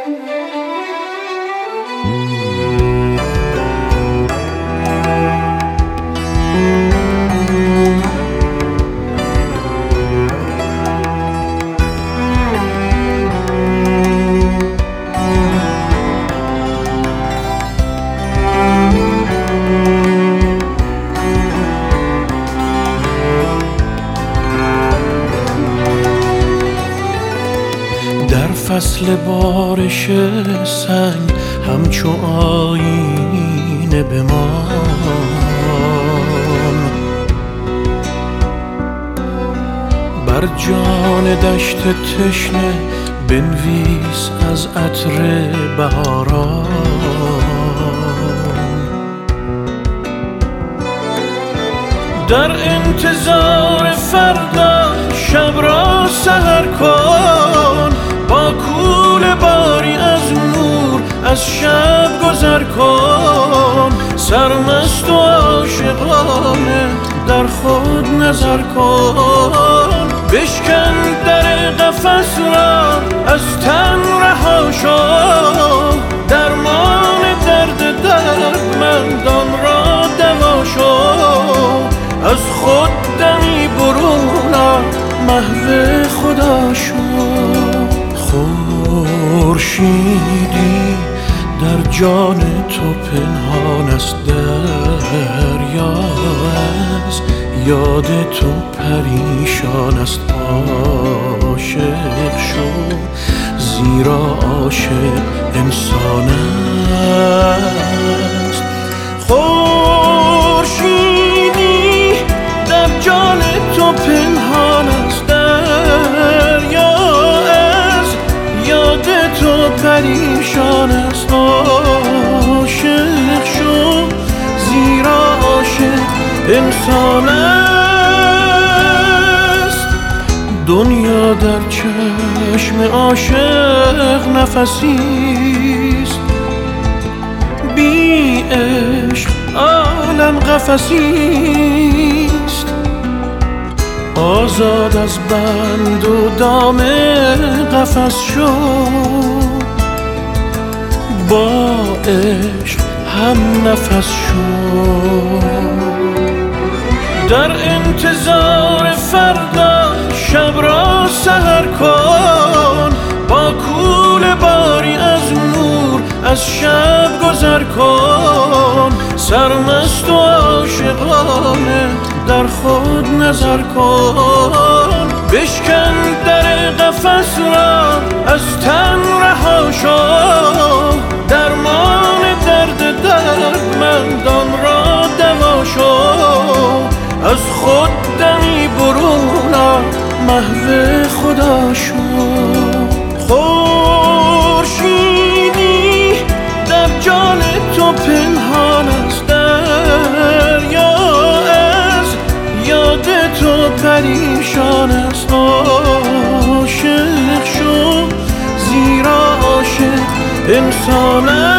در فصل بارش سنگ همچو آینه بمان، بر جان دشت تشنه بنویس از عطر بهاران. در انتظار فردا شب را سحر کن، با کوله باری از نور از شب گذر کن. سرمست و عاشقانه در خود نظر کن، بشکن در قفس را از تن رها شو. درمان درد دردمندان را دوا شو، از خود دمی برون آ، محو خدا شو. خورشیدی در جان تو پنهان است، دریا از یاد تو پریشان است. عاشق شو زیرا عاشق انسان است. خورشیدی در جان تو پنهان است، دریا از یاد تو پریشان است. عاشق شو زیرا عاشق انسان است. دنیا در چشم عاشق نفسیست، بی عشق عالم قفسیست. آزاد از بند و دام قفس شو، با عشق هم نفس شو. در انتظار فردا شب را سحر کن، با کوله باری از نور از شب گذر کن. سرمست و عاشقانه در خود نظر کن، بشکن در قفس را از تن رها شو. درمان درد دردمندان را دوا شو، از خود دمی برون آ، محو خدا شو. خورشیدی در جان تو پنهان است، دریا از یاد تو پریشان است. عاشق شو زیرا عاشق انسان است.